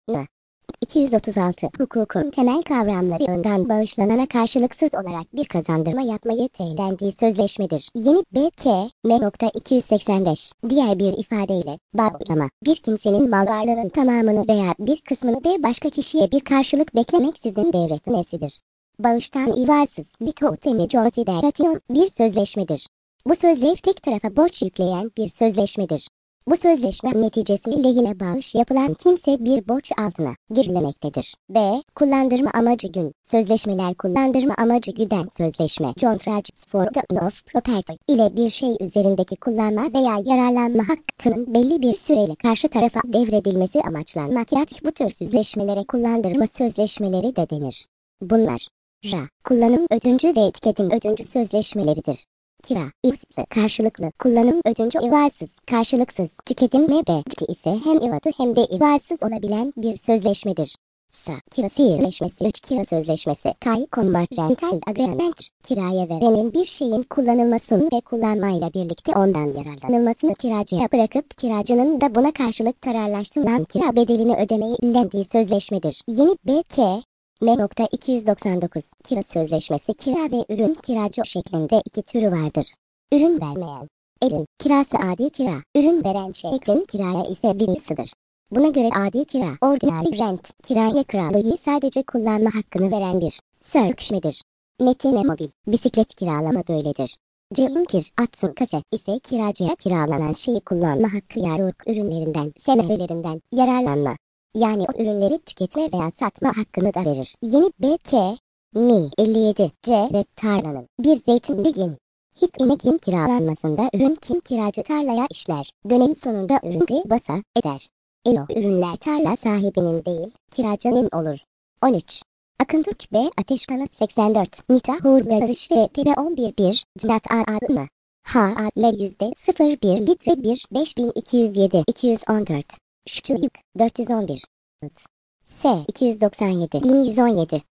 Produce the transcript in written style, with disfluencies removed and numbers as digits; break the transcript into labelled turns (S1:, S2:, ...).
S1: N. 236. Hukukun temel kavramlarından bağışlanana karşılıksız olarak bir kazandırma yapmayı teğlendiği sözleşmedir. Yeni B.K. M.285. Diğer bir ifadeyle, bağlama, bir kimsenin mal varlığının tamamını veya bir kısmını bir başka kişiye bir karşılık beklemeksizin devretmesidir. Bağıştan ivazsız, vitotemi consideration bir sözleşmedir. Bu sözlev tek tarafa borç yükleyen bir sözleşmedir. Bu sözleşme neticesi lehine bağış yapılan kimse bir borç altına girmemektedir. B. Kullandırma amacı gün. Sözleşmeler kullandırma amacı güden sözleşme. Contracts for the of property ile bir şey üzerindeki kullanma veya yararlanma hakkının belli bir süreyle karşı tarafa devredilmesi amaçlanmaktadır. Bu tür sözleşmelere kullandırma sözleşmeleri de denir. Bunlar kullanım ödüncü ve tüketim ödüncü sözleşmeleridir. Kira, ivazlı, karşılıklı, kullanım ödüncü ivazsız, karşılıksız, tüketim mebeci ise hem ivazlı hem de ivazsız olabilen bir sözleşmedir. Kira sözleşmesi 3 kira sözleşmesi Combat Rental Agreement kiraya verenin bir şeyin kullanılmasını ve kullanmayla birlikte ondan yararlanılmasını kiracıya bırakıp kiracının da buna karşılık kararlaştırılan kira bedelini ödemeyi illendiği sözleşmedir. Yeni B.K. M.299 Kira sözleşmesi kira ve ürün kiracı şeklinde iki türü vardır. Ürün vermeyen elin kirası adi kira, ürün veren şeklin kiraya ise lease'dir. Buna göre adi kira, ordinary rent, kiraya kiralayı sadece kullanma hakkını veren bir sözleşmedir. Metine mobil, bisiklet kiralama böyledir. Cihangir, Atsın kase ise kiracıya kiralanan şeyi kullanma hakkı yararlık ürünlerinden, semerelerinden yararlanma. Yani o ürünleri tüketme veya satma hakkını da verir. Yeni B.K. Mi 57 C. Tarlanın bir zeytinliğin hit inekin kiralanmasında ürün kim kiracı tarlaya işler. Dönem sonunda ürünü basa eder. O ürünler tarla sahibinin değil, kiracının olur. 13. Akıntürk B. Ateşkanat 84. Nita Hurladış ve Pebe 11.1. Cinat adına. H. Adler %01 litre 1. 5207. 214. Şçılık 411. S. 297. 1117.